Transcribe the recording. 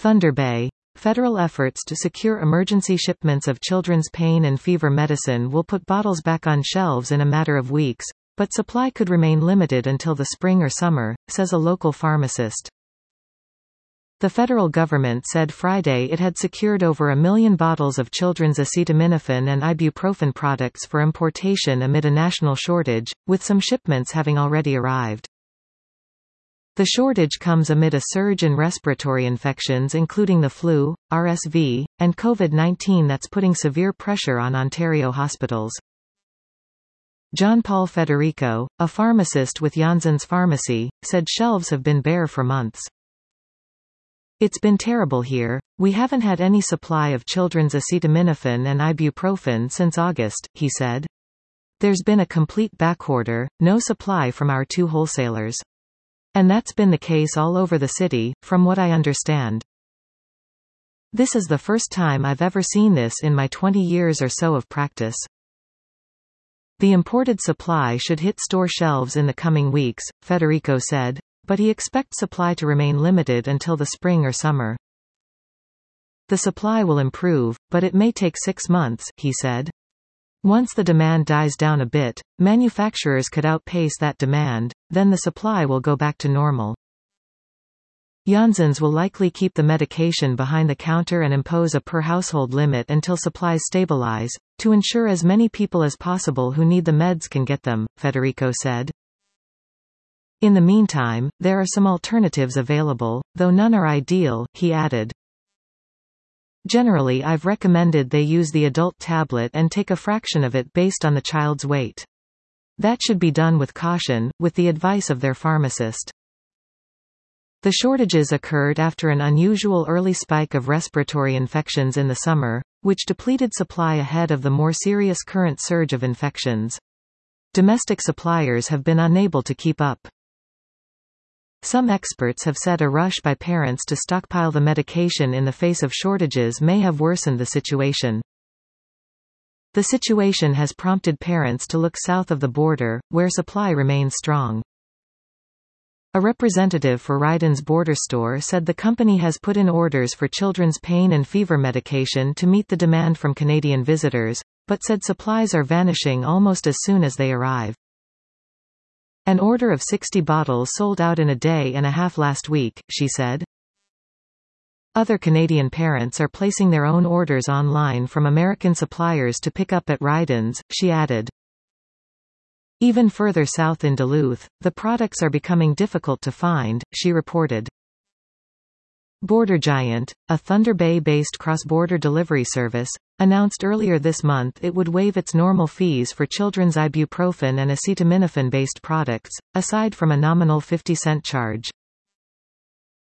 Thunder Bay. Federal efforts to secure emergency shipments of children's pain and fever medicine will put bottles back on shelves in a matter of weeks, but supply could remain limited until the spring or summer, says a local pharmacist. The federal government said Friday it had secured over 1 million bottles of children's acetaminophen and ibuprofen products for importation amid a national shortage, with some shipments having already arrived. The shortage comes amid a surge in respiratory infections including the flu, RSV, and COVID-19 that's putting severe pressure on Ontario hospitals. John Paul Federico, a pharmacist with Janssen's Pharmacy, said shelves have been bare for months. It's been terrible here. We haven't had any supply of children's acetaminophen and ibuprofen since August, he said. There's been a complete backorder, no supply from our 2 wholesalers. And that's been the case all over the city, from what I understand. This is the first time I've ever seen this in my 20 years or so of practice. The imported supply should hit store shelves in the coming weeks, Federico said, but he expects supply to remain limited until the spring or summer. The supply will improve, but it may take 6 months, he said. Once the demand dies down a bit, manufacturers could outpace that demand, then the supply will go back to normal. Janssen's will likely keep the medication behind the counter and impose a per-household limit until supplies stabilize, to ensure as many people as possible who need the meds can get them, Federico said. In the meantime, there are some alternatives available, though none are ideal, he added. Generally, I've recommended they use the adult tablet and take a fraction of it based on the child's weight. That should be done with caution, with the advice of their pharmacist. The shortages occurred after an unusual early spike of respiratory infections in the summer, which depleted supply ahead of the more serious current surge of infections. Domestic suppliers have been unable to keep up. Some experts have said a rush by parents to stockpile the medication in the face of shortages may have worsened the situation. The situation has prompted parents to look south of the border, where supply remains strong. A representative for Ryden's Border Store said the company has put in orders for children's pain and fever medication to meet the demand from Canadian visitors, but said supplies are vanishing almost as soon as they arrive. An order of 60 bottles sold out in a day and a half last week, she said. Other Canadian parents are placing their own orders online from American suppliers to pick up at Ryden's, she added. Even further south in Duluth, the products are becoming difficult to find, she reported. Border Giant, a Thunder Bay-based cross-border delivery service, announced earlier this month it would waive its normal fees for children's ibuprofen and acetaminophen-based products, aside from a nominal 50-cent charge.